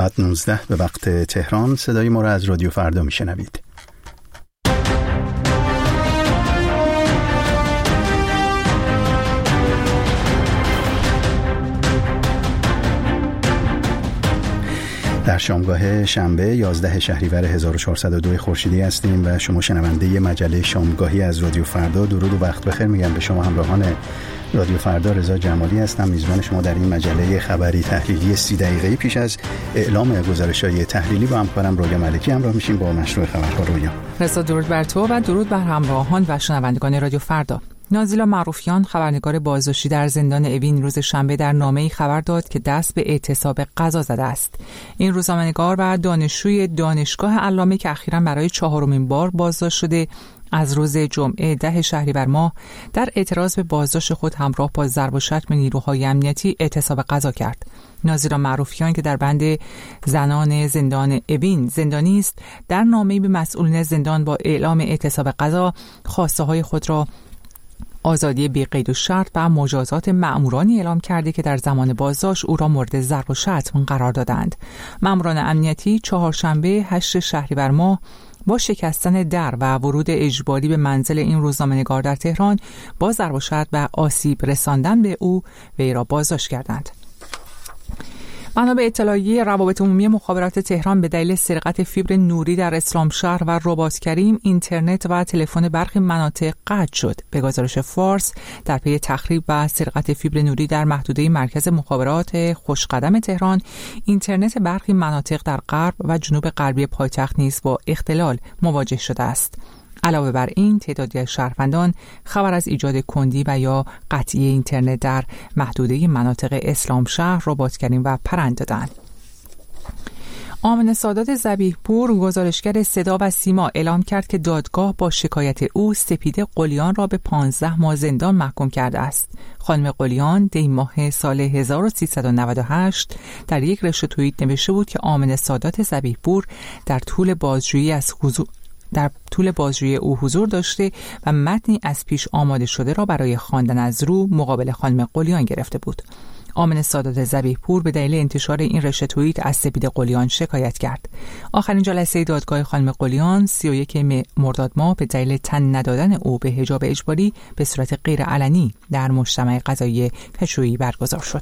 ساعت 19 به وقت تهران صدای ما را از رادیو فردا میشنوید. در شامگاه شنبه 11 شهریور 1402 خورشیدی هستیم و شما شنونده مجله شامگاهی از رادیو فردا. درود و وقت بخیر میگم به شما همراهان رادیو فردا. رضا جمالی هستم، میزبان شما در این مجله خبری تحلیلی 30 دقیقه‌ای پیش از اعلام گزارش‌های تحلیلی با همکارم رویا ملکی همراه میشیم با مشروع خبرها. رویا. رضا، درود بر تو و درود بر همراهان و شنوندگان رادیو فردا. نازیلا معروفیان، خبرنگار بازداشتی در زندان اوین، روز شنبه در نامه‌ای خبر داد که دست به اعتصاب غذا زده است. این روزنامه‌نگار و دانشجوی دانشگاه علامه که اخیراً برای 4مین بار بازداشت شده، از روز جمعه 10 شهریور ماه در اعتراض به بازداشت خود همراه با ضرب و شتم نیروهای امنیتی اعتصاب غذا کرد. نازیلا معروفیان که در بند زنان زندان اوین زندانی است، در نامه‌ای به مسئولین زندان با اعلام اعتصاب غذا خواسته‌های خود را آزادی بی قید و شرط و مجازات مأمورانی اعلام کرده که در زمان بازداشت او را مورد ضرب و شتم قرار دادند. مأموران امنیتی چهارشنبه 8 شهریور ماه با شکستن در و ورود اجباری به منزل این روزنامه‌نگار در تهران با ضرب و شتم و آسیب رساندن به او وی را بازداشت کردند. بنا به اطلاعیه روابط عمومی مخابرات تهران، به دلیل سرقت فیبر نوری در اسلامشهر و رباط کریم، اینترنت و تلفن برخی مناطق قطع شد. به گزارش فارس، در پی تخریب و سرقت فیبر نوری در محدوده مرکز مخابرات خوشقدم تهران، اینترنت برخی مناطق در غرب و جنوب غربی پایتخت نیز با اختلال مواجه شده است. علاوه بر این، تعدادی از شهروندان خبر از ایجاد کندی و یا قطعی اینترنت در محدوده مناطق اسلامشهر، رباط کریم و پرند دادند. آمنه سادات ذبیح‌پور، گزارشگر صدا و سیما، اعلام کرد که دادگاه با شکایت او سپیده قلیان را به 15 ماه زندان محکوم کرده است. خانم قلیان دی ماه سال 1398 در یک رشته توییت نوشته بود که آمنه سادات ذبیح‌پور در طول بازجویی او حضور داشته و متنی از پیش آماده شده را برای خواندن از رو مقابل خانم قلیان گرفته بود. آمنه سادات ذبیح‌پور به دلیل انتشار این رشته توییت از سپید قلیان شکایت کرد. آخرین جلسه دادگاه خانم قلیان 31 مرداد ماه به دلیل تن ندادن او به حجاب اجباری به صورت غیر علنی در مجتمع قضایی پشویی برگزار شد.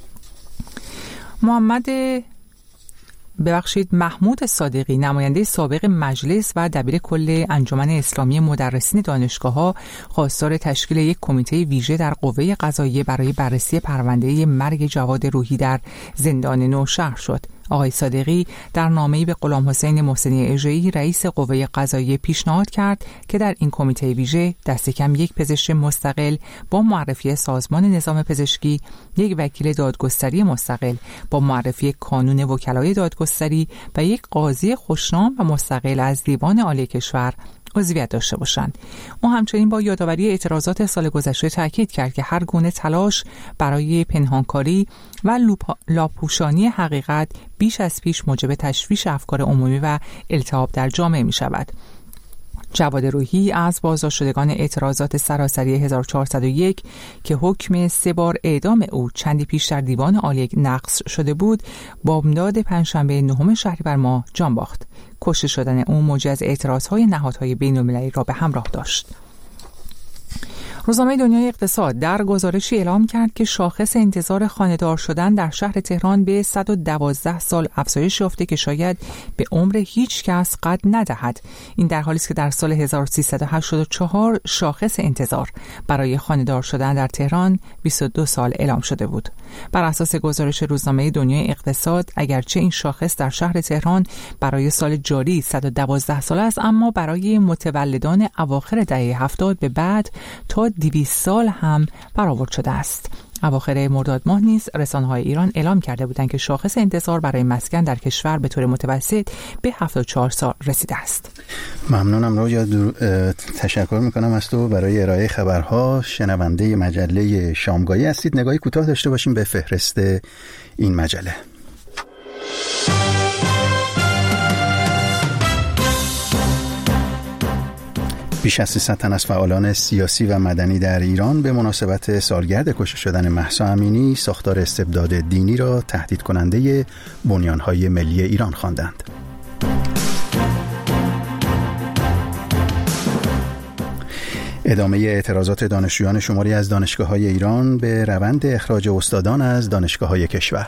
محمود صادقی، نماینده سابق مجلس و دبیر کل انجمن اسلامی مدرسین دانشگاه‌ها، خواستار تشکیل یک کمیته ویژه در قوه قضاییه برای بررسی پرونده مرگ جواد روحی در زندان نوشهر شد. آقای صادقی در نامه‌ای به غلام حسین محسنی اژه‌ای، رئیس قوه قضاییه، پیشنهاد کرد که در این کمیته ویژه دست کم یک پزشک مستقل با معرفی سازمان نظام پزشکی، یک وکیل دادگستری مستقل با معرفی کانون وکلای دادگستری و یک قاضی خوشنام و مستقل از دیوان عالی کشور عضویت داشته باشند. او همچنین با یادآوری اعتراضات سال گذشته تاکید کرد که هر گونه تلاش برای پنهانکاری و لاپوشانی حقیقت بیش از پیش موجب تشویش افکار عمومی و التهاب در جامعه می شود. جواد روحی از بازداشت شدگان اعتراضات سراسری 1401 که حکم 3 بار اعدام او چندی پیش در دیوان عالی نقض شده بود، بامداد پنجشنبه 9 شهریور ماه جان باخت. کشته شدن او موجب از اعتراضهای نهادهای بین‌المللی را به همراه داشت. روزنامه دنیای اقتصاد در گزارشی اعلام کرد که شاخص انتظار خانه‌دار شدن در شهر تهران به 112 سال افزایش یافته که شاید به عمر هیچ کس قد ندهد. این در حالی است که در سال 1384 شاخص انتظار برای خانه‌دار شدن در تهران 22 سال اعلام شده بود. بر اساس گزارش روزنامه دنیای اقتصاد، اگرچه این شاخص در شهر تهران برای سال جاری 112 سال است، اما برای متولدان اواخر دهه 70 به بعد تا 200 سال هم برآورد شده است. اواخر مرداد ماه نیز رسانه‌های ایران اعلام کرده بودند که شاخص انتظار برای مسکن در کشور به طور متوسط به 74 سال رسیده است. ممنونم رویا، تشکر میکنم از تو برای ارائه خبرها. شنونده مجله شامگاهی هستید. نگاهی کوتاه داشته باشیم به فهرست این مجله. بیش از 300 تن از فعالان سیاسی و مدنی در ایران به مناسبت سالگرد کشته شدن مهسا امینی ساختار استبداد دینی را تهدید کننده بنیان‌های ملی ایران خواندند. ادامه اعتراضات دانشجویان شماری از دانشگاه‌های ایران به روند اخراج استادان از دانشگاه‌های کشور.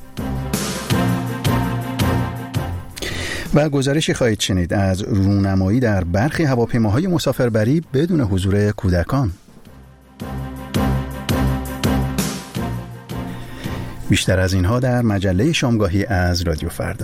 و گزارشی خواهید شنید از رونمایی در برخی هواپیماهای مسافربری بدون حضور کودکان. بیشتر از اینها در مجله شامگاهی از رادیو فردا.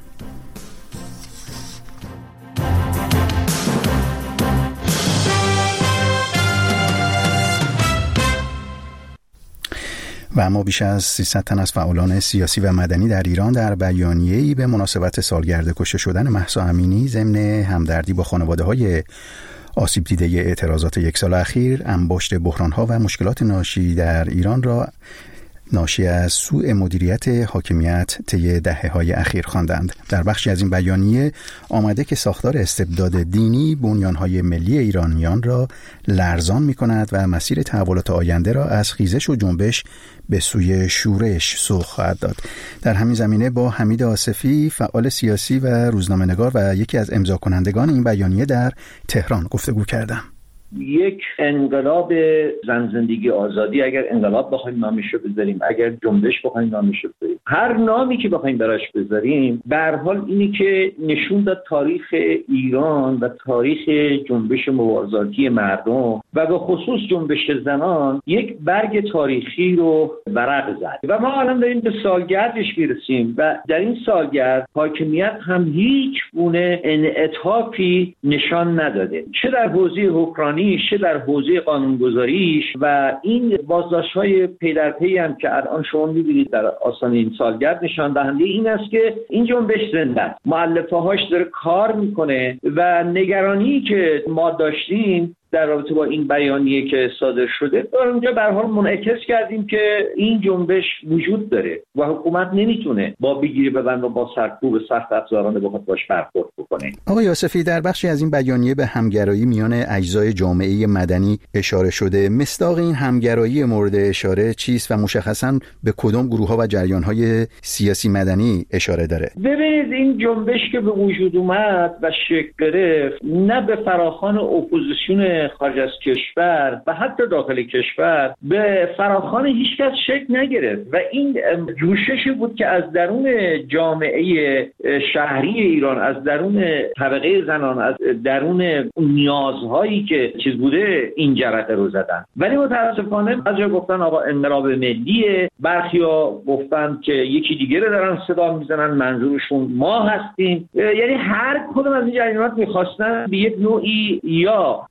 و اما بیش از 300 تن از فعالان سیاسی و مدنی در ایران در بیانیه‌ای به مناسبت سالگرد کشته شدن مهسا امینی ضمن همدردی با خانواده‌های آسیب دیده اعتراضات یک سال اخیر انباشت بحران‌ها و مشکلات ناشی در ایران را ناشی از سوء مدیریت حاکمیت طی دهه‌های اخیر خواندند. در بخشی از این بیانیه آمده که ساختار استبداد دینی بنیان‌های ملی ایرانیان را لرزان می‌کند و مسیر تحولات آینده را از خیزش و جنبش به سوی شورش سوق خواهد داد. در همین زمینه با حمید آصفی، فعال سیاسی و روزنامه‌نگار و یکی از امضا کنندگان این بیانیه در تهران گفتگو کردم. یک انقلاب زن زندگی آزادی، اگر انقلاب بخوایم نامش رو بذاریم، اگر جنبش بخوایم نامش رو بذاریم، هر نامی که بخوایم براش بذاریم، به هر حال اینی که نشون داد تاریخ ایران و تاریخ جنبش مبارزاتی مردم و به خصوص جنبش زنان یک برگ تاریخی رو ورق زد و ما الان داریم به سالگردش میرسیم و در این سالگرد حاکمیت هم هیچ گونه انعطافی نشان نداده، چه در حوزه حکمرانی چه در حوزه قانونگذاریش، و این بازداشت‌های پی در پی هم که الان شما می‌بینید در آستانه این سالگرد نشان دهنده این است که این جنبش زنده است، مؤلفه‌هاش داره کار میکنه و نگرانی که ما داشتیم در رابطه با این بیانیه که صادر شده در اونجا به هر حال منعکس کردیم که این جنبش وجود داره و حکومت نمیتونه با بگیری ببند و با سرکوب سخت افزارانه بخواد باش برخورد بکنه. آقای آصفی، در بخشی از این بیانیه به همگرایی میان اجزای جامعه مدنی اشاره شده. مصداق این همگرایی مورد اشاره چیست و مشخصاً به کدام گروه‌ها و جریان‌های سیاسی مدنی اشاره داره؟ ببینید، این جنبش که به وجود اومد و شکل گرفت نه به فراخوان اپوزیسیون خارج از کشور و حتی داخل کشور به فراخوان هیچ کس شکل نگرفت و این جوششی بود که از درون جامعه شهری ایران، از درون طبقه زنان، از درون نیازهایی که چیز بوده این جرقه رو زدن. ولی متاسفانه بعضیا گفتن آقا انقلاب ملیه، برخیا گفتن که یکی دیگه رو دارن صدا میزنن، منظورشون ما هستیم. یعنی هر کدوم از این جریانات میخواستن به یک نوعی یا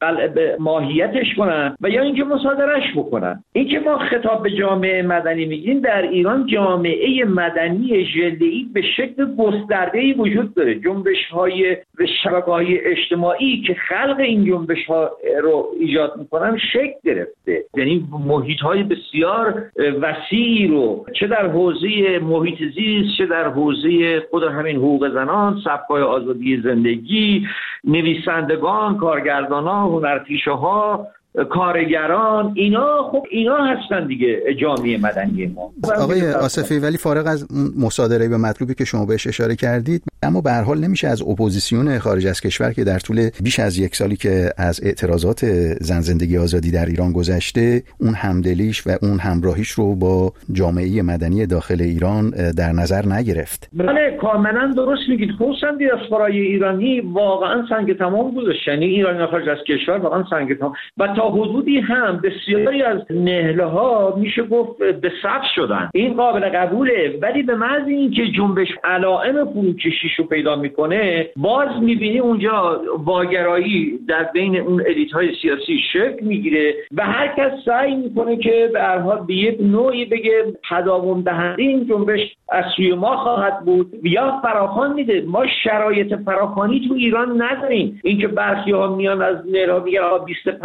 ماهیتش کنن و یا اینکه مصادرهش بکنن. اینکه ما خطاب به جامعه مدنی میگیم، در ایران جامعه مدنی ژله‌ای به شکل گسترده‌ای وجود داره. جنبش‌های و شبکه‌های اجتماعی که خلق این جنبش‌ها رو ایجاد میکنن شکل گرفته، یعنی محیط‌های بسیار وسیعی رو چه در حوزه محیط زیست، چه در حوزه خود همین حقوق زنان، سبک‌های آزادی زندگی، نویسندگان، کارگردانان، هنرپیشه‌ها، کارگران، اینا هستن دیگه جامعه مدنی ما. آقای آصفی، ولی فارغ از مصادره به مطلوبی که شما بهش اشاره کردید، اما به هر حال نمیشه از اپوزیسیون خارج از کشور که در طول بیش از یک سالی که از اعتراضات زن زندگی آزادی در ایران گذشته، اون همدلیش و اون همراهیش رو با جامعه مدنی داخل ایران در نظر نگرفت. بله، کاملا درست میگید. خصوصا دیاسپورای ایرانی واقعا سنگ تمام گذاشت، یعنی ایرانی خارج از کشور واقعا سنگ تمام و تا حدودی هم بسیاری از نهله ها میشه گفت به صف شدن. این قابل قبوله، ولی به محض اینکه جنبش علائم فروکشیش رو پیدا میکنه، باز میبینی اونجا واگرایی در بین اون الیت‌های سیاسی شکل میگیره و هر کس سعی میکنه که به هر حال به یک نوعی بگه تداوم دهنده این جنبش از سوی ما خواهد بود یا فراخوان میده. ما شرایط فراخوانی تو ایران نداریم. اینکه برخی‌ها میان از نهرها میگن 25 شهر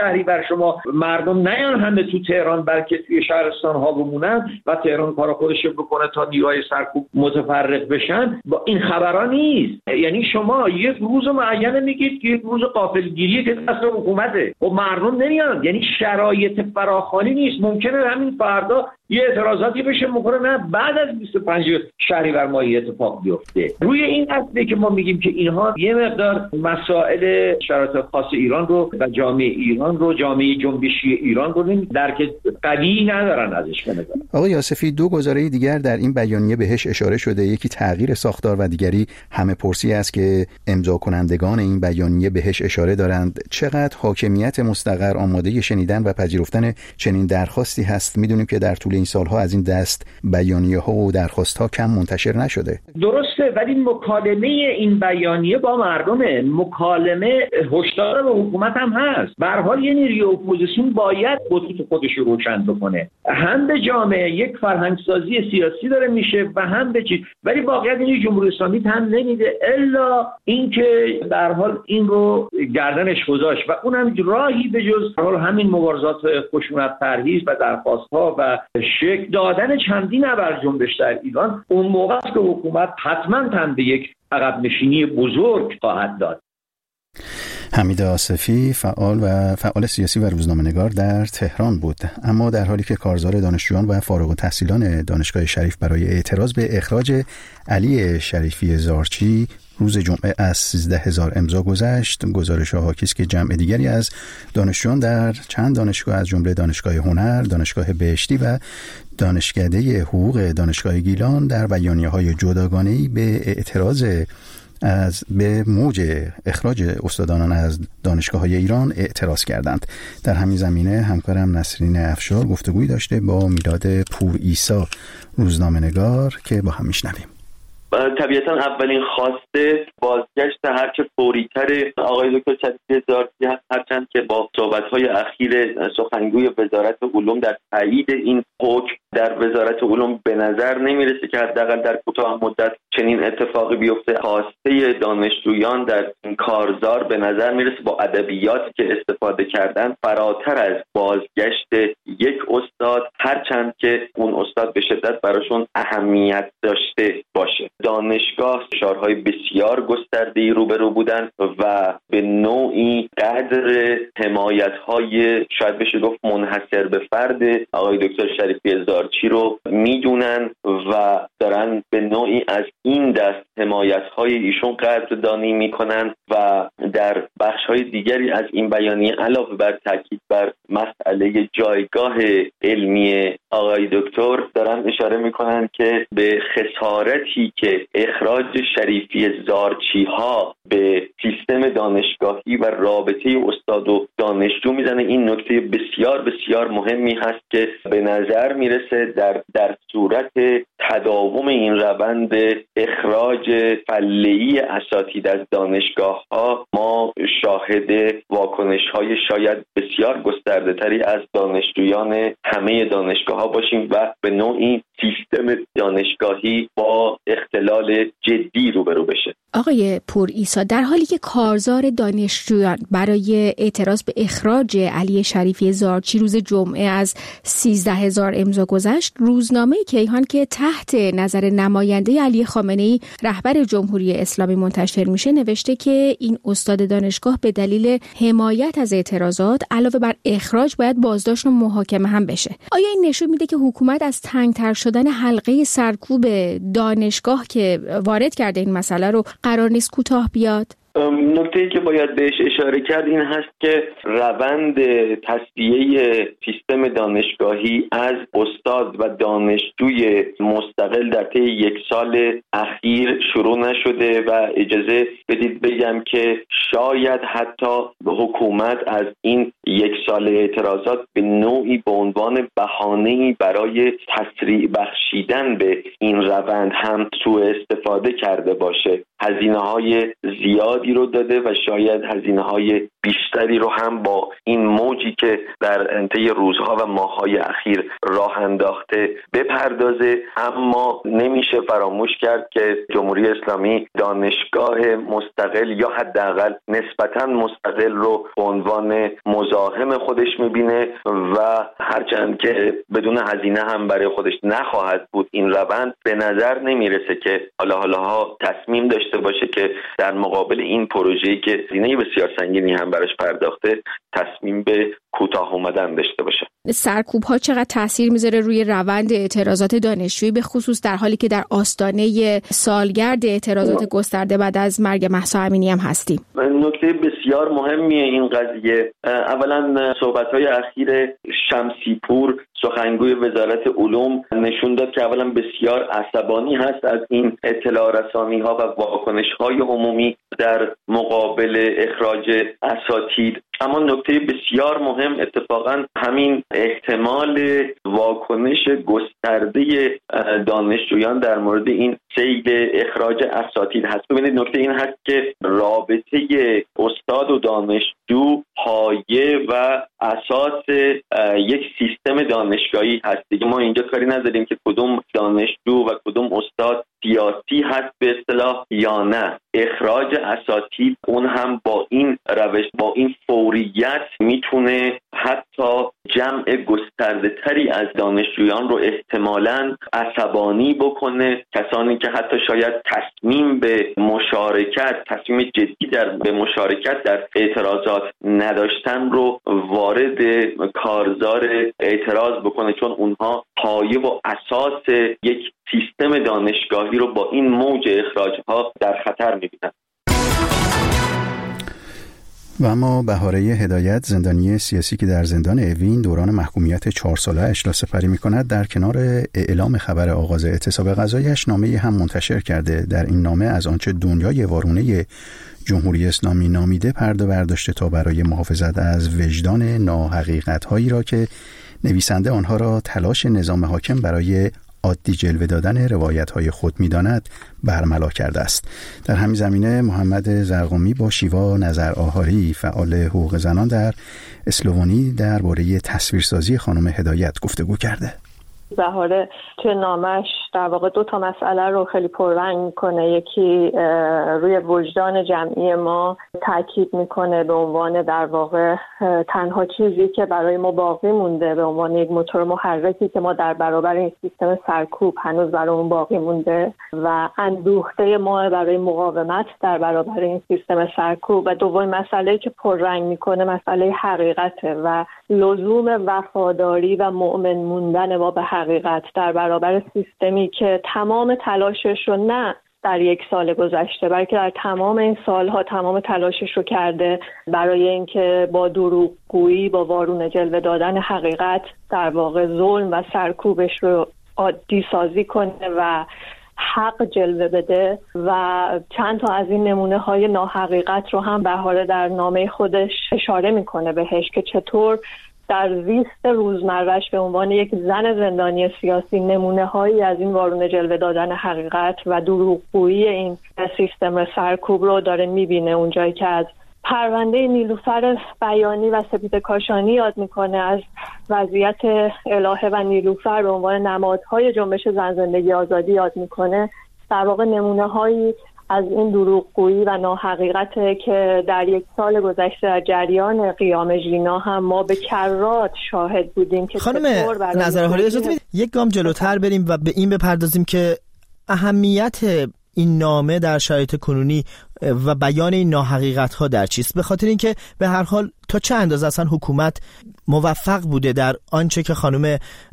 شهریور شما مردم نیان همه تو تهران بلکه توی شهرستان ها بمونن و تهران کار خودش بکنه تا نیروهای سرکوب متفرق بشن، با این خبرها نیست. یعنی شما یک روز معین میگید که یک روز غافلگیری که دست حکومته و مردم نمیان، یعنی شرایط فراخوانی نیست. ممکنه همین فردا یه اعتراضاتی بشه، میکنه نه بعد از 25 شهریور ماهی اتفاق بیفته. روی این اصله که ما میگیم که اینها یه مقدار مسائل شرایط خاص ایران رو و جامعه ایران رو، جامعه جنبشی ایران رو درک قوی ندارن ازش. آقای یاسفی، دو گزاره دیگر در این بیانیه بهش اشاره شده، یکی تغییر ساختار و دیگری همه پرسی است که امضا کنندگان این بیانیه بهش اشاره دارند. چقدر حاکمیت مستقر آماده شنیدن و پذیرفتن چنین درخواستی هست؟ میدونیم که در طول این سالها از این دست بیانیه ها و درخواست ها کم منتشر نشده. درسته، ولی مکالمه این بیانیه با مردمه، مکالمه هشدار به حکومت هم هست. به هر حال یه نیروی اپوزیسیون باید خطوط خودش رو روشن بکنه، هم به جامعه یک فرهنگسازی سیاسی داره میشه و هم به چیز، ولی واقعیت این جمهوری اسلامی هم نمیده الا اینکه در حال این رو گردنش گذاشت و اونم راهی به جز همین مبارزات خشونت پرهیز و درخواست‌ها و شکل دادن چندین ابر جنبش در ایران، اون موقع است که حکومت حتما تن به یک عقب نشینی بزرگ خواهد داد. حمید آصفی، فعال سیاسی و روزنامه‌نگار در تهران بود. اما در حالی که کارزار دانشجویان و فارغ التحصیلان دانشگاه شریف برای اعتراض به اخراج علی شریفی زارچی روز جمعه از 13,000 امضا گذشت، گزارش‌ها حاکی است که جمع دیگری از دانشجویان در چند دانشگاه از جمله دانشگاه هنر، دانشگاه بهشتی و دانشکده حقوق دانشگاه گیلان در بیانیه‌های جداگانه‌ای به اعتراض به موج اخراج استادان از دانشگاه‌های ایران اعتراض کردند. در همین زمینه همکارم نسرین افشار گفتگویی داشته با میلاد پورعیسی، روزنامه‌نگار، که با هم میشنویم. طبیعتا اولین خواسته بازگشت هرچه فوری‌تر آقای دکتر شریفی زارچی هست، هرچند که با صحبت‌های اخیر سخنگوی وزارت علوم در تایید این حکم در وزارت علوم به نظر نمیرسه که حداقل در کوتاه مدت چنین اتفاقی بیفته. خواسته دانشجویان در این کارزار به نظر میرسه با ادبیاتی که استفاده کردن فراتر از بازگشت یک استاد، هرچند که اون استاد به شدت براشون اهمیت داشته باشه. دانشگاه فشارهای بسیار گسترده‌ای روبرو بودن و به نوعی قدر حمایت‌های شاید بشه گفت منحصر به فرد آقای دکتر شریفی زارچی رو میدونن و دارن به نوعی از این دست حمایت‌های ایشون قدردانی میکنن و در بخش‌های دیگری از این بیانیه علاوه بر تاکید بر مسئله جایگاه علمی آقای دکتر دارن اشاره میکنن که به خسارتی که اخراج شریفی زارچی ها به سیستم دانشگاهی و رابطه استاد و دانشجو میزنه. این نکته بسیار بسیار مهمی هست که به نظر میرسه در صورت تداوم این روند اخراج فله‌ای اساتید از دانشگاه ها ما شاهد واکنش های شاید بسیار گسترده تری از دانشجویان همه دانشگاه ها باشیم و به نوعی سیستم دانشگاهی با اختلال جدی روبرو بشه. آقای پورعیسی، در حالی که کارزار دانشجویان برای اعتراض به اخراج علی شریفی زارچی روز جمعه از 13,000 امضا گذشت، روزنامه کیهان که تحت نظر نماینده علی خامنه‌ای رهبر جمهوری اسلامی منتشر میشه نوشته که این استاد دانشگاه به دلیل حمایت از اعتراضات علاوه بر اخراج باید بازداشت و محاکمه هم بشه. آیا این نشون میده که حکومت از تنگتر شدن حلقه سرکوب دانشگاه که وارد کرده این مسئله رو قرار نیست کوتاه بیاد؟ نکته‌ای که باید بهش اشاره کرد این هست که روند تصفیه سیستم دانشگاهی از استاد و دانشجوی مستقل در طی یک سال اخیر شروع نشده و اجازه بدید بگم که شاید حتی حکومت از این یک سال اعتراضات به نوعی به عنوان بهانه‌ای برای تسریع بخشیدن به این روند هم سوء استفاده کرده باشه. هزینه‌های زیاد زیادی رو داده و شاید هزینه‌های بیشتری رو هم با این موجی که در طی روزها و ماه‌های اخیر راه انداخته بپردازه. اما نمیشه فراموش کرد که جمهوری اسلامی دانشگاه مستقل یا حداقل نسبتاً مستقل رو به عنوان مزاحم خودش میبینه و هرچند که بدون هزینه هم برای خودش نخواهد بود این روند، به نظر نمیرسه که حالا تصمیم داشته باشه که در مقابل این پروژه‌ای که هزینه بسیار سنگینی هم براش پرداخته تصمیم به کوتاه اومدن داشته باشه. سرکوب ها چقدر تاثیر میذاره روی روند اعتراضات دانشجویی، به خصوص در حالی که در آستانه سالگرد اعتراضات گسترده بعد از مرگ مهسا امینی هم هستیم؟ نکته بسیار مهمیه این قضیه. اولا صحبت‌های اخیر شمسی پور سخنگوی وزارت علوم نشون داد که اولا بسیار عصبانی هست از این اطلاع رسانی‌ها و واکنش‌های عمومی در مقابل اخراج اساتید. اما نکته بسیار مهم اتفاقا همین احتمال واکنش گسترده دانشجویان در مورد این سیل اخراج اساتید هست. ببینید نکته این هست که رابطه استاد و دانشجو پایه و اساس یک سیستم دانشگاهی هست. دیگه ما اینجا کاری نداریم که کدوم دانشجو و کدوم استاد سیاسی هست به اصطلاح یا نه. اخراج اساتید اون هم با این روش، با این فوریت میتونه حتی جمع گسترده تری از دانشجویان رو احتمالاً عصبانی بکنه. کسانی که حتی شاید تصمیم جدی به مشارکت در اعتراضات نداشتن رو وارد کارزار اعتراض بکنه، چون اونها پایه و اساس یک سیستم دانشگاهی رو با این موج اخراج‌ها در خطر می‌بینن. و اما بهاره هدایت، زندانی سیاسی که در زندان اوین دوران محکومیت 4 ساله اش سپری می‌کند، در کنار اعلام خبر آغاز اعتصاب قضایی‌اش نامه‌ای هم منتشر کرده. در این نامه از آنچه دنیای وارونه جمهوری اسلامی نامیده پرده برداشته تا برای محافظت از وجدان ناحقیقت‌هایی را که نویسنده آنها را تلاش نظام حاکم برای عادی جلوه دادن روایت‌های خود می‌داند برملا کرده است. در همین زمینه محمد زرقمی با شیوا نظر آهاری، فعال حقوق زنان در اسلوونی، درباره تصویرسازی خانم هدایت گفتگو کرده. بهاره توی نامش در واقع 2 مسئله رو خیلی پررنگ میکنه. یکی روی وجدان جمعی ما تاکید میکنه به عنوان در واقع تنها چیزی که برای ما باقی مونده، به عنوان یک موتور محرکی که ما در برابر این سیستم سرکوب هنوز برامون باقی مونده و اندوخته ما برای مقاومت در برابر این سیستم سرکوب. و دومین مسئله که پررنگ میکنه مسئله حقیقته و لزوم وفاداری و مؤمن موندن ما به حقیقت در برابر سیستمی که تمام تلاشش رو نه در 1 سال گذشته بلکه در تمام این سالها تمام تلاشش رو کرده برای اینکه با دروغگویی، با وارونه جلوه دادن حقیقت در واقع ظلم و سرکوبش رو عادی سازی کنه و حق جلوه بده. و چند تا از این نمونه‌های ناحقیقت رو هم بهاره در نامه خودش اشاره میکنه بهش که چطور در زیست روزمره‌اش به عنوان یک زن زندانی سیاسی نمونه‌هایی از این وارونه جلوه دادن حقیقت و دروغگویی این سیستم سرکوب رو داره میبینه. اونجایی که از پرونده نیلوفر بیانی و سپید کاشانی یاد میکنه، از وضعیت الهه و نیلوفر به عنوان نمادهای جنبش زن زندگی آزادی یاد میکنه، در واقع نمونه‌هایی از این دروغگویی و ناحقیقته که در 1 سال گذشته در جریان قیام ژینا هم ما به کرات شاهد بودیم. که خانم نظرآهاری اجازه بدید یک گام جلوتر بریم و به این بپردازیم که اهمیت این نامه در شرایط کنونی و بیان این ناحقیقت‌ها در چیست؟ به خاطر اینکه به هر حال تا چه اندازه اصلا حکومت موفق بوده در آنچه که خانم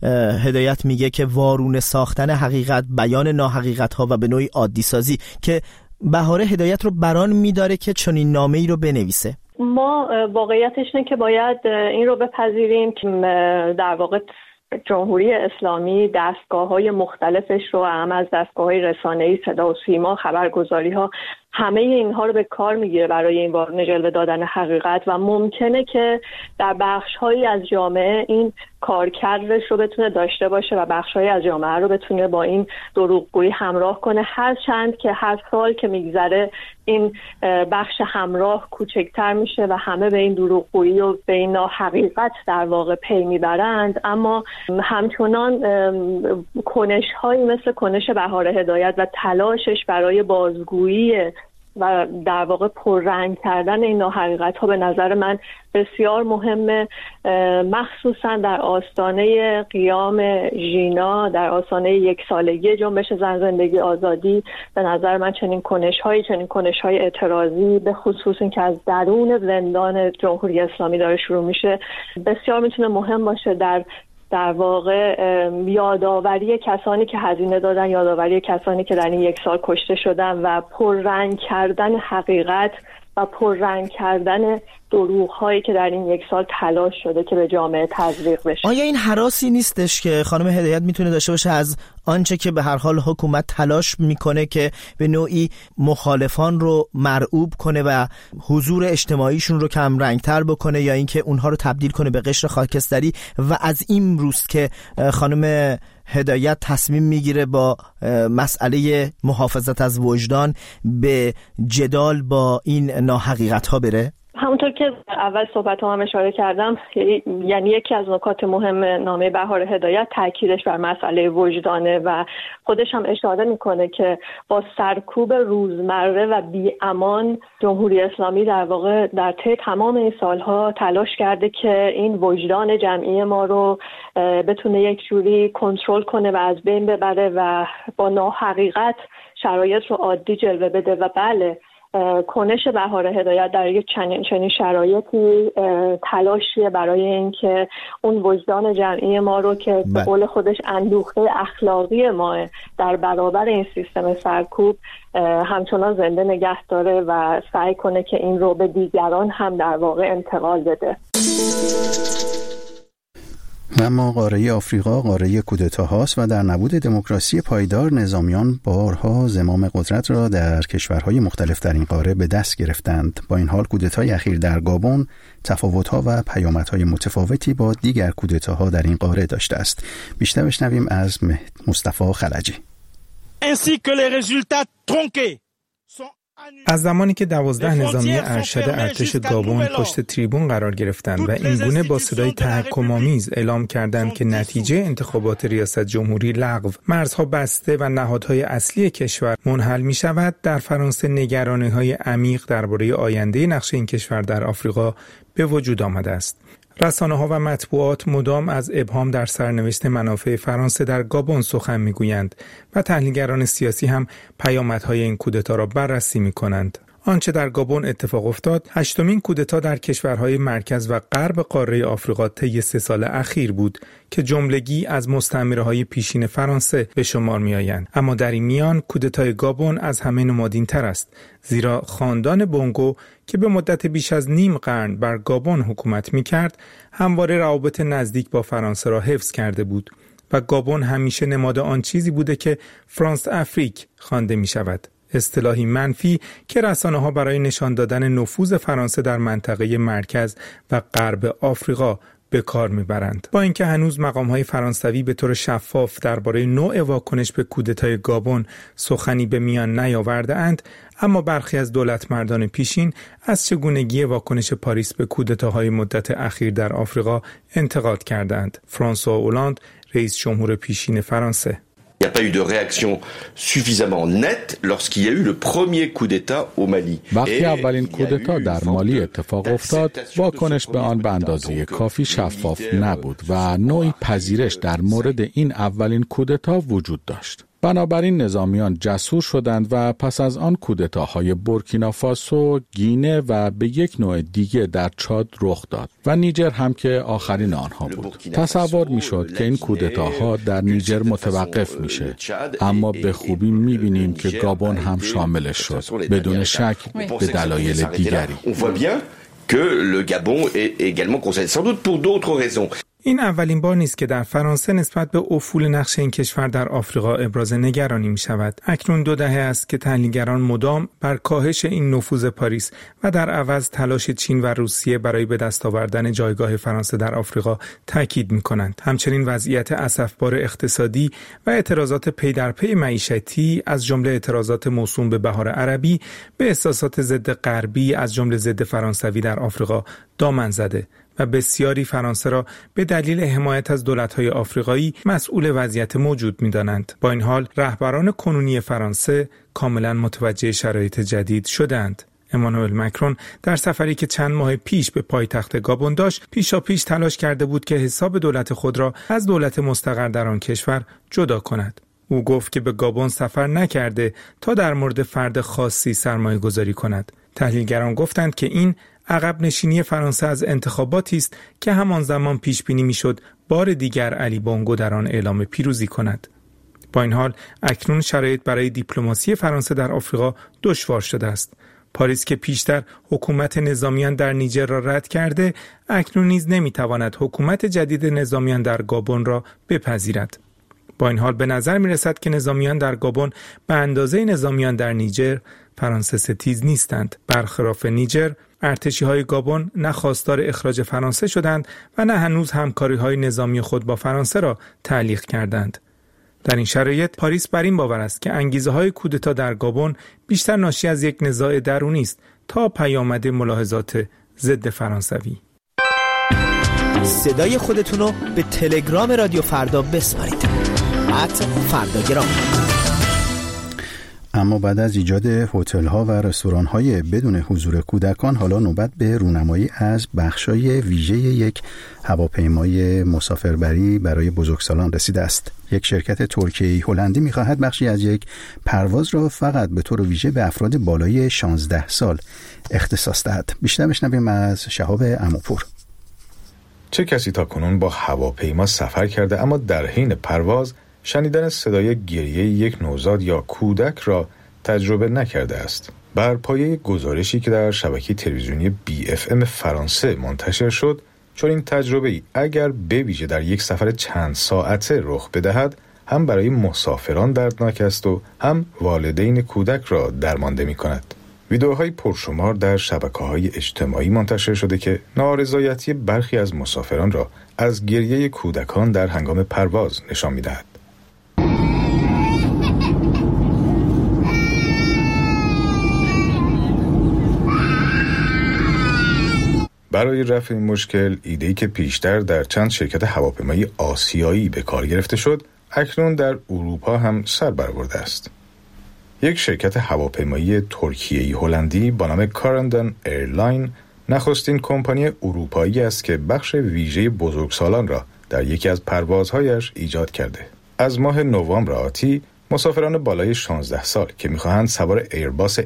هدایت میگه که وارونه ساختن حقیقت، بیان ناحقیقت‌ها و به نوعی عادی سازی، که بهاره هدایت رو بران میداره که چنین نامه‌ای رو بنویسه؟ ما واقعیتش اینه که باید این رو بپذیریم که در واقع جمهوری اسلامی دستگاه‌های مختلفش رو، هم از دستگاه‌های رسانه‌ای، صدا و سیما، خبرگزاری‌ها، همه اینها رو به کار میگیره برای این وارونه جلوه دادن حقیقت و ممکنه که در بخش‌هایی از جامعه این کارکردش رو بتونه داشته باشه و بخشای از جامعه رو بتونه با این دروغگویی همراه کنه، هرچند که هر سال که میگذره این بخش همراه کوچکتر میشه و همه به این دروغگویی و به این ناحقیقت در واقع پی میبرند. اما همچنان کنش‌هایی مثل کنش بهار هدایت و تلاشش برای بازگویی و در واقع پررنگ کردن این ناحقیقت‌ها به نظر من بسیار مهمه، مخصوصا در آستانه قیام ژینا، در آستانه 1 سالگی جنبش زن زندگی آزادی. به نظر من چنین کنش‌های اعتراضی، به خصوص این که از درون زندان جمهوری اسلامی داره شروع میشه، بسیار میتونه مهم باشه در واقع یادآوری کسانی که هزینه دادن، یادآوری کسانی که در این 1 سال کشته شدن و پررنگ کردن حقیقت و پررنگ کردن دروغ‌هایی که در این 1 سال تلاش شده که به جامعه تزریق بشه. آیا این هراسی نیستش که خانم هدایت میتونه داشته باشه از آنچه که به هر حال حکومت تلاش میکنه که به نوعی مخالفان رو مرعوب کنه و حضور اجتماعیشون رو کم رنگتر بکنه، یا اینکه اونها رو تبدیل کنه به قشر خاکستری، و از این روز که خانم هدایت تصمیم میگیره با مسئله محافظت از وجدان به جدال با این ناحقیقت ها بره؟ همونطور که اول صحبت هم اشاره کردم، یعنی یکی از نکات مهم نامه بهار هدایت تاکیدش بر مسئله وجدانه و خودش هم اشاره میکنه که با سرکوب روزمره و بی‌امان جمهوری اسلامی در واقع در طی تمام این سالها تلاش کرده که این وجدان جمعی ما رو بتونه یک جوری کنترل کنه و از بین ببره و با ناحقیقت شرایط رو عادی جلوه بده. و بله، کنش بهار هدایت در یک چنین شرایطی تلاشیه برای اینکه اون وجدان جمعی ما رو که به قول خودش اندوخته اخلاقی ما در برابر این سیستم سرکوب همچنان زنده نگه داره و سعی کنه که این رو به دیگران هم در واقع انتقال بده. اما قاره آفریقا قاره کودتاهاست و در نبود دموکراسی پایدار نظامیان بارها زمام قدرت را در کشورهای مختلف در این قاره به دست گرفتند. با این حال کودتای اخیر در گابون تفاوت‌ها و پیامدهای متفاوتی با دیگر کودتاها در این قاره داشته است. بیشتر بشنویم از مصطفی خلجی. از زمانی که 12 نظامی ارشد ارتش گابون پشت تریبون قرار گرفتند و این گونه با صدای تحکم‌آمیز اعلام کردند که نتیجه انتخابات ریاست جمهوری لغو، مرزها بسته و نهادهای اصلی کشور منحل می شود، در فرانسه نگرانی‌های عمیق درباره آینده نقش این کشور در آفریقا به وجود آمده است. رسانه‌ها و مطبوعات مدام از ابهام در سرنوشت منافع فرانسه در گابون سخن می‌گویند و تحلیلگران سیاسی هم پیامدهای این کودتا را بررسی می‌کنند. آنچه در گابون اتفاق افتاد، 8مین کودتا در کشورهای مرکز و غرب قاره آفریقا طی 3 سال اخیر بود که جملگی از مستعمره‌های پیشین فرانسه به شمار می‌آیند. اما در این میان کودتای گابون از همه نمادین‌تر است، زیرا خاندان بونگو که به مدت بیش از نیم قرن بر گابون حکومت می‌کرد، همواره روابط نزدیک با فرانسه را حفظ کرده بود و گابون همیشه نماد آن چیزی بوده که فرانس افریک خوانده می‌شود. اصطلاحی منفی که رسانه‌ها برای نشان دادن نفوذ فرانسه در منطقه مرکز و غرب آفریقا به کار میبرند. با اینکه هنوز مقام‌های فرانسوی به طور شفاف درباره نوع واکنش به کودتای گابون سخنی به میان نیاورده اند، اما برخی از دولتمردان پیشین از چگونگی واکنش پاریس به کودتاهای مدت اخیر در آفریقا انتقاد کردند. فرانسوا اولاند، رئیس جمهور پیشین فرانسه: Il n'y a pas eu de réaction suffisamment nette lorsqu'il y a eu le premier coup d'État au Mali. وقتی اولین کودتا در مالی اتفاق افتاد، واکنش به آن به اندازه کافی شفاف نبود و نوعی پذیرش در مورد این اولین کودتا وجود داشت. بنابراین نظامیان جسور شدند و پس از آن کودتاهای بورکینافاسو، گینه و به یک نوع دیگه در چاد رخ داد و نیجر هم که آخرین آنها بود. تصور میشد که این کودتاها در نیجر متوقف میشه، اما به خوبی میبینیم که گابون هم شاملش شد، بدون شک به دلایل دیگری. que le Gabon est également concerné, sans doute pour d'autres raisons. این اولین بار نیست که در فرانسه نسبت به افول نقش این کشور در آفریقا ابراز نگرانی می شود. اکنون 2 دهه است که تحلیلگران مدام بر کاهش این نفوذ پاریس و در عوض تلاش چین و روسیه برای به دست آوردن جایگاه فرانسه در آفریقا تاکید می کنند. همچنین وضعیت اسفبار اقتصادی و اعتراضات پی در پی معیشتی از جمله اعتراضات موسوم به بهار عربی به احساسات ضد غربی از جمله ضد فرانسوی در آفریقا دامن زده و بسیاری فرانسه را به دلیل حمایت از دولت‌های آفریقایی مسئول وضعیت موجود می‌دانند. با این حال رهبران کنونی فرانسه کاملا متوجه شرایط جدید شدند. امانوئل مکرون در سفری که چند ماه پیش به پایتخت گابون داشت، پیشاپیش تلاش کرده بود که حساب دولت خود را از دولت مستقر در آن کشور جدا کند. او گفت که به گابون سفر نکرده تا در مورد فرد خاصی سرمایه گذاری کند. تحلیلگران گفتند که این عقب نشینی فرانسه از انتخاباتی است که همان زمان پیش بینی میشد بار دیگر علی بونگو در آن اعلام پیروزی کند. با این حال اکنون شرایط برای دیپلماسی فرانسه در آفریقا دشوار شده است. پاریس که پیشتر حکومت نظامیان در نیجر را رد کرده، اکنون نیز نمیتواند حکومت جدید نظامیان در گابون را بپذیرد. با این حال به نظر می رسد که نظامیان در گابون به اندازه نظامیان در نیجر فرانسه ستیز نیستند. برخلاف نیجر، ارتشی‌های گابون نه خواستار اخراج فرانسه شدند و نه هنوز همکاری‌های نظامی خود با فرانسه را تعلیق کردند. در این شرایط پاریس بر این باور است که انگیزه‌های کودتا در گابون بیشتر ناشی از یک نزاع درونی است تا پیامد ملاحظات ضد فرانسوی. صدای خودتون رو به تلگرام رادیو فردا بسپارید. @فرداگرام. اما بعد از ایجاد هتل‌ها و رستوران‌های بدون حضور کودکان، حالا نوبت به رونمایی از بخشای ویژه یک هواپیمای مسافربری برای بزرگسالان رسیده است. یک شرکت ترکیه‌ای هلندی می‌خواهد بخشی از یک پرواز را فقط به طور ویژه به افراد بالای 16 سال اختصاص دهد. بیشتر بشنویم از شهاب عموپور. چه کسی تاکنون با هواپیما سفر کرده اما در حین پرواز شنیدن صدای گریه یک نوزاد یا کودک را تجربه نکرده است؟ بر پایه گزارشی که در شبکه تلویزیونی BFM فرانسه منتشر شد، چون این تجربه اگر به ویژه در یک سفر چند ساعته رخ بدهد، هم برای مسافران دردناک است و هم والدین کودک را درمانده می کند. ویدئوهای پرشمار در شبکه‌های اجتماعی منتشر شده که نارضایتی برخی از مسافران را از گریه کودکان در هنگام پرواز نشان می‌دهد. برای رفع این مشکل، ایده‌ای که پیشتر در چند شرکت هواپیمایی آسیایی به کار گرفته شد، اکنون در اروپا هم سر برآورده است. یک شرکت هواپیمایی ترکیه‌ای هلندی با نام کارندان ایرلاین نخستین کمپانی اروپایی است که بخش ویژه بزرگسالان را در یکی از پروازهایش ایجاد کرده. از ماه نوامبر آتی مسافران بالای 16 سال که می‌خواهند سوار ایرباس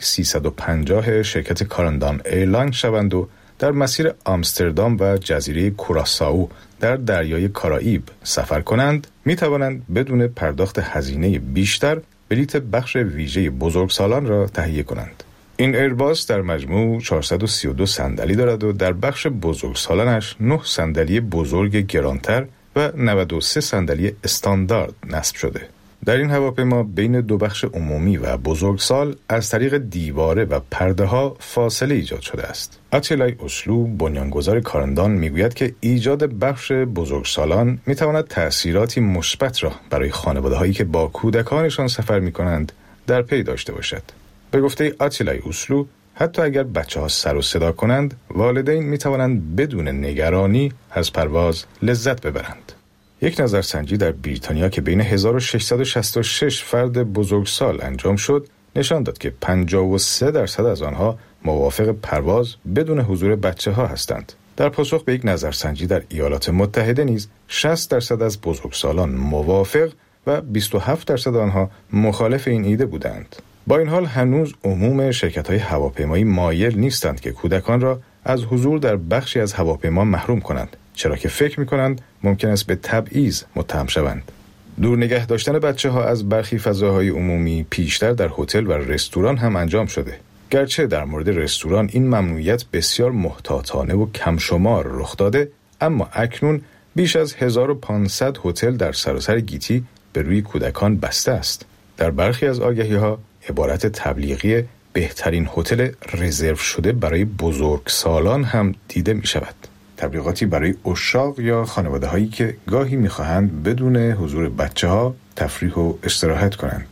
A350 شرکت کارندان ایرلاین شوند و در مسیر آمستردام و جزیره کوراسائو در دریای کارائیب سفر کنند، می‌توانند بدون پرداخت هزینه بیشتر بلیت بخش ویژه بزرگسالان را تهیه کنند. این ایرباس در مجموع 432 صندلی دارد و در بخش بزرگسالانش 9 صندلی بزرگ گرانتر و 93 صندلی استاندارد نصب شده. در این هواپیما بین دو بخش عمومی و بزرگسال از طریق دیواره و پرده ها فاصله ایجاد شده است. اتیلای اسلو، بنیانگذار کارندان، میگوید که ایجاد بخش بزرگسالان میتواند تأثیراتی مثبت را برای خانواده هایی که با کودکانشان سفر میکنند در پی داشته باشد. به گفته اتیلای اسلو، حتی اگر بچه ها سر و صدا کنند، والدین میتوانند بدون نگرانی از پرواز لذت ببرند. یک نظرسنجی در بریتانیا که بین 1666 فرد بزرگسال انجام شد، نشان داد که 53% از آنها موافق پرواز بدون حضور بچه ها هستند. در پاسخ به یک نظرسنجی در ایالات متحده نیز 60% از بزرگسالان موافق و 27% آنها مخالف این ایده بودند. با این حال هنوز عموم شرکت‌های هواپیمایی مایل نیستند که کودکان را از حضور در بخشی از هواپیما محروم کنند، چرا که فکر می‌کنند ممکن است به تبعیض متهم شوند. دور نگه داشتن بچه‌ها از برخی فضاهای عمومی پیشتر در هتل و رستوران هم انجام شده. گرچه در مورد رستوران این ممنوعیت بسیار محتاطانه و کم شمار رخ داده، اما اکنون بیش از 1500 هتل در سراسر گیتی به روی کودکان بسته است. در برخی از آگهی‌ها عبارت تبلیغی بهترین هتل رزرو شده برای بزرگسالان هم دیده می شود. تبلیغاتی برای عشاق یا خانواده هایی که گاهی می خواهند بدون حضور بچه ها تفریح و استراحت کنند.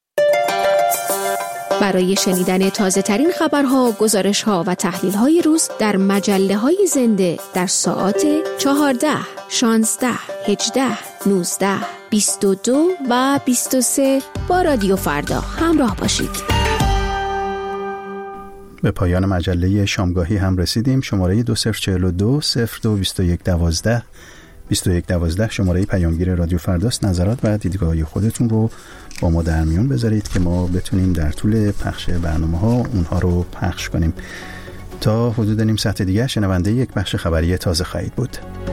برای شنیدن تازه ترین خبرها، گزارش‌ها و تحلیل‌های روز در مجله‌های زنده در ساعات 14، 16، 18، 19، 22 و 23 با رادیو فردا همراه باشید. به پایان مجله شامگاهی هم رسیدیم. شماره 2042 02 2112 2112 شماره پیامگیر رادیو فرداست. نظرات و دیدگاه‌های خودتون رو با ما در میون بذارید که ما بتونیم در طول پخش برنامه‌ها اونها رو پخش کنیم. تا حدود نیم ساعت دیگه شنونده یک بخش خبری تازه خواهید بود.